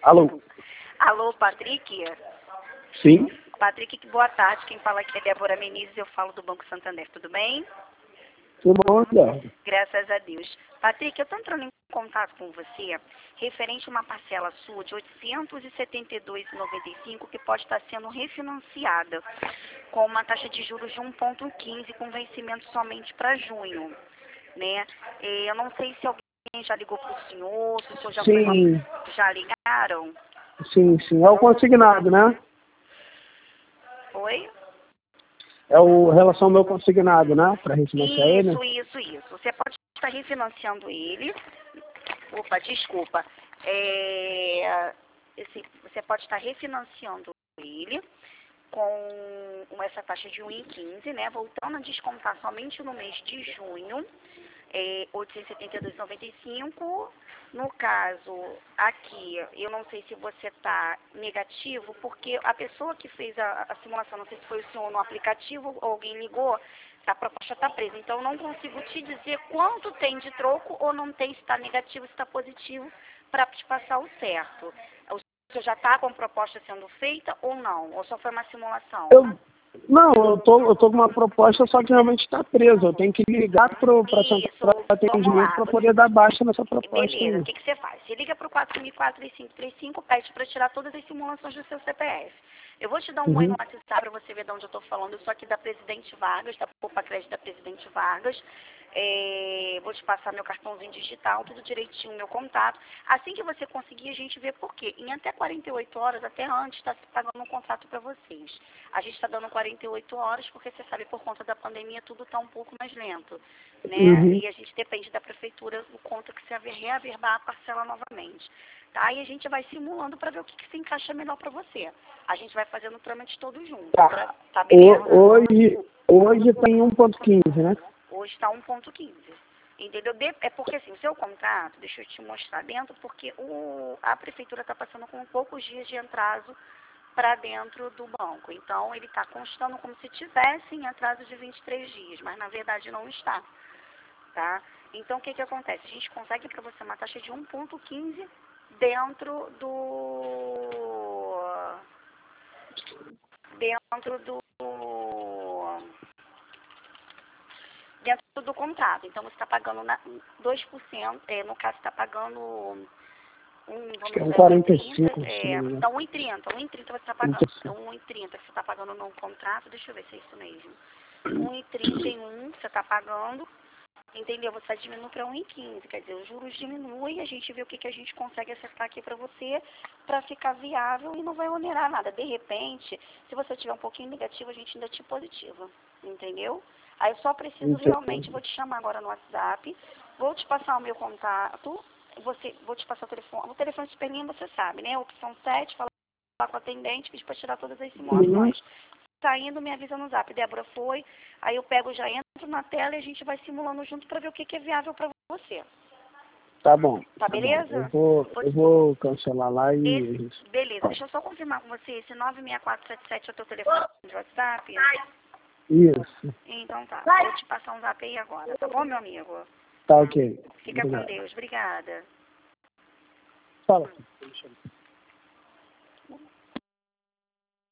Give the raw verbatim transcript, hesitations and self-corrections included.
Alô? Alô, Patrick? Sim? Patrick, boa tarde. Quem fala aqui é Débora Menezes, eu falo do Banco Santander. Tudo bem? Tudo bom, Débora? Graças a Deus. Patrick, eu estou entrando em contato com você referente a uma parcela sua de oitocentos e setenta e dois reais e noventa e cinco centavos que pode estar sendo refinanciada com uma taxa de juros de um vírgula quinze com vencimento somente para junho, né? Eh, Eu não sei se alguém já ligou para o senhor, se o senhor já foi... Sim, Já ligaram? sim, sim. É o consignado, né? Oi? É o relação ao meu consignado, né? Para refinanciar ele. Isso, isso, isso. Você pode estar refinanciando ele. Opa, desculpa. É, esse- você pode estar refinanciando ele com essa taxa de um vírgula quinze, né? Voltando a descontar somente no mês de junho, é, oitocentos e setenta e dois reais e noventa e cinco centavos. No caso, aqui, eu não sei se você está negativo, porque a pessoa que fez a, a simulação, não sei se foi o senhor no aplicativo ou alguém ligou, a proposta está presa. Então, eu não consigo te dizer quanto tem de troco ou não tem, se está negativo, se está positivo, para te passar o certo. O senhor já está com a proposta sendo feita ou não? Ou só foi uma simulação? Eu, não, eu tô, eu tô com uma proposta, só que realmente está presa. Eu tenho que ligar para Isso, o vamos atendimento lá. para poder dar baixa nessa proposta Beleza, o aí. que, que você faz? Você liga para o quatro mil e quatro, três cinco três cinco, pede para tirar todas as simulações do seu C P F. Eu vou te dar um oi no Uhum. WhatsApp para você ver de onde eu estou falando. Eu sou aqui da Presidente Vargas, da Poupa Crédito da Presidente Vargas. É, vou te passar meu cartãozinho digital, tudo direitinho, meu contato. Assim que você conseguir, a gente vê por quê. Em até quarenta e oito horas, até antes, está se pagando um contrato para vocês. A gente está dando quarenta e oito horas, porque você sabe, por conta da pandemia, tudo está um pouco mais lento, né? Uhum. E a gente depende da prefeitura, o quanto que se reaverbar a parcela novamente. Tá? E a gente vai simulando para ver o que, que se encaixa melhor para você. A gente vai fazendo o trâmite todo junto. Tá. Pra, tá beleza? O- Hoje, hoje tem um ponto quinze, né? Hoje está um vírgula quinze. Entendeu? De- É porque assim, o seu contrato, deixa eu te mostrar dentro, porque o, a prefeitura está passando com poucos dias de atraso para dentro do banco. Então, ele está constando como se tivesse em atraso de vinte e três dias, mas na verdade não está. Tá? Então, o que, que acontece? A gente consegue para você uma taxa de um vírgula quinze dentro do... dentro do... dentro do contrato. Então, você está pagando na, dois por cento, é, no caso, está pagando um, Acho que vamos é um dizer, quarenta e um vírgula trinta, cinco, se é, não me engano. então um vírgula trinta, um vírgula trinta você está pagando, é um vírgula trinta que você está pagando no contrato, deixa eu ver se é isso mesmo. um vírgula trinta e um você está pagando, entendeu? Você está diminuindo para um vírgula quinze, quer dizer, os juros diminuem, a gente vê o que, que a gente consegue acertar aqui para você, para ficar viável e não vai onerar nada. De repente, se você tiver um pouquinho negativo, a gente ainda te positiva, entendeu? Aí eu só preciso realmente, vou te chamar agora no WhatsApp, vou te passar o meu contato, você, vou te passar o telefone, o telefone de perninha você sabe, né? Opção sete, falar com o atendente, pedir para tirar todas as simulações. Saindo, me avisa no zap, Débora foi, aí eu pego, já entro na tela e a gente vai simulando junto para ver o que, que é viável para você. Tá bom. Tá Tá bom. beleza? Eu vou, eu vou cancelar lá e... Esse, beleza, deixa eu só confirmar com você, esse nove seis quatro sete sete é o teu telefone de WhatsApp? Isso. Então tá, vou te passar um zap aí agora, tá bom, meu amigo? Tá ok. Fica com Obrigado. Deus, obrigada. Fala.